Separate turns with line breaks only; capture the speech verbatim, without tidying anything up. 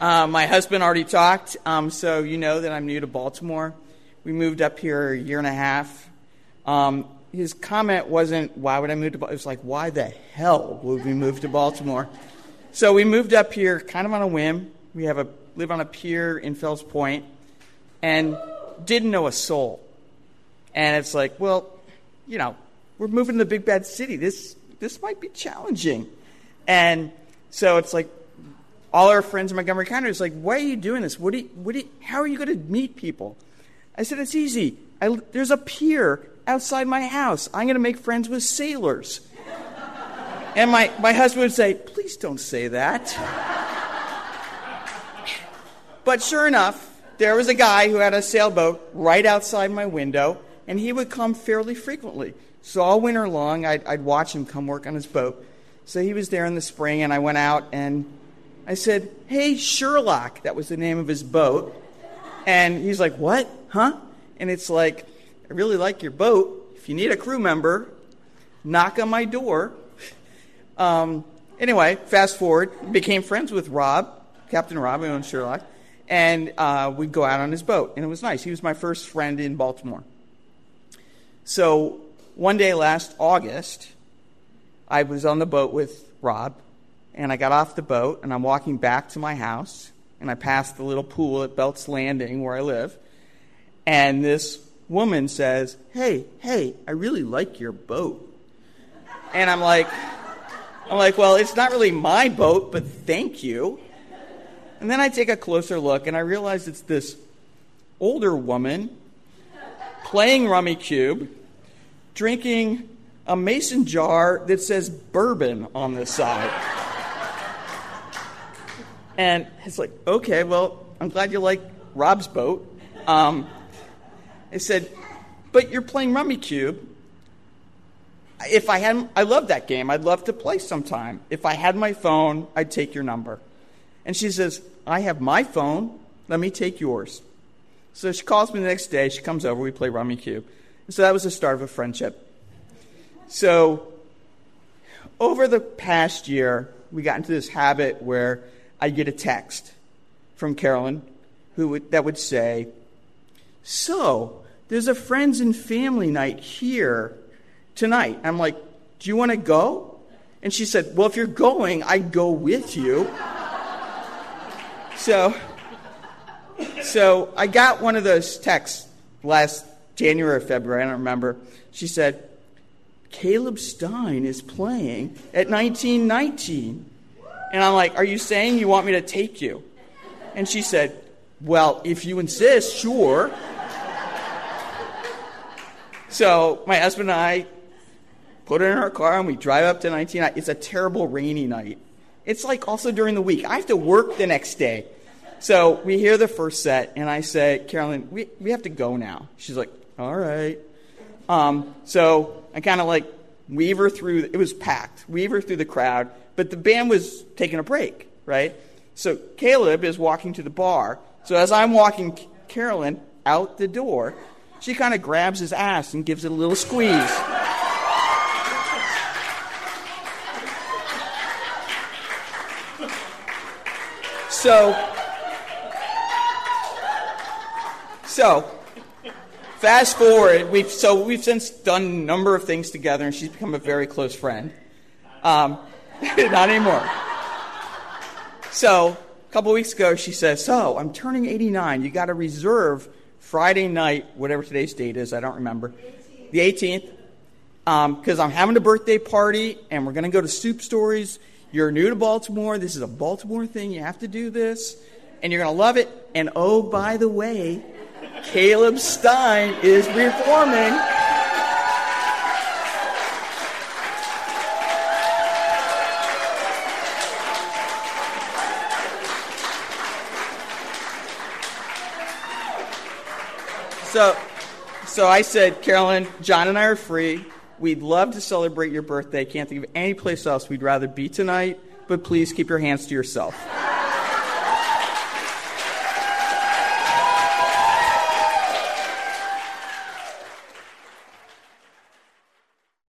Uh, my husband already talked, um, so you know that I'm new to Baltimore. We moved up here a year and a half. Um, his comment wasn't, why would I move to Baltimore? It was like, why the hell would we move to Baltimore? So we moved up here kind of on a whim. We have a live on a pier in Fells Point and didn't know a soul. And it's like, well, you know, we're moving to the big bad city. This this might be challenging. And so it's like, all our friends in Montgomery County is like, why are you doing this? What do you, what do you, how are you going to meet people? I said, it's easy. I, there's a pier outside my house. I'm going to make friends with sailors. And my, my husband would say, please don't say that. But sure enough, there was a guy who had a sailboat right outside my window, and he would come fairly frequently. So all winter long, I'd, I'd watch him come work on his boat. So he was there in the spring, and I went out, and I said, hey, Sherlock. That was the name of his boat. And he's like, what? Huh? And it's like, I really like your boat. If you need a crew member, knock on my door. Um, anyway, fast forward, became friends with Rob, Captain Rob, who owns Sherlock, and uh, we'd go out on his boat. And it was nice. He was my first friend in Baltimore. So one day last August, I was on the boat with Rob, and I got off the boat, and I'm walking back to my house, and I passed the little pool at Belts Landing where I live, and this woman says, hey, hey, I really like your boat. And I'm like, I'm like, well, it's not really my boat, but thank you. And then I take a closer look, and I realize it's this older woman playing Rummikub, drinking a mason jar that says bourbon on the side. And it's like, okay, well, I'm glad you like Rob's boat. Um, I said, but you're playing Rummikub. If I hadn't, I love that game. I'd love to play sometime. If I had my phone, I'd take your number. And she says, I have my phone. Let me take yours. So she calls me the next day. She comes over. We play Rummikub. And so that was the start of a friendship. So over the past year, we got into this habit where I'd get a text from Carolyn who would, that would say, so there's a friends and family night here tonight. I'm like, do you want to go? And she said, well, if you're going, I'd go with you. so, so I got one of those texts last January or February, I don't remember. She said, Caleb Stein is playing at nineteen nineteen. And I'm like, are you saying you want me to take you? And she said, well, if you insist, sure. So my husband and I put it in our car and we drive up to nineteen. It's a terrible rainy night. It's like also during the week. I have to work the next day. So we hear the first set and I say, Carolyn, we, we have to go now. She's like, all right. Um, so I kind of like weave her through. It was packed. Weave her through the crowd. But the band was taking a break, right? So Caleb is walking to the bar. So as I'm walking Carolyn out the door, she kind of grabs his ass and gives it a little squeeze. So, so fast forward. We've so we've since done a number of things together, and she's become a very close friend. Um, not anymore. So a couple weeks ago, she says, "So I'm turning eighty-nine. You got to reserve Friday night, whatever today's date is. I don't remember, the eighteenth, because um, I'm having a birthday party, and we're going to go to Soup Stories. You're new to Baltimore. This is a Baltimore thing. You have to do this, and you're going to love it. And oh, by the way, Caleb Stein is performing." So, so I said, Carolyn, John and I are free. We'd love to celebrate your birthday. Can't think of any place else we'd rather be tonight, but please keep your hands to yourself.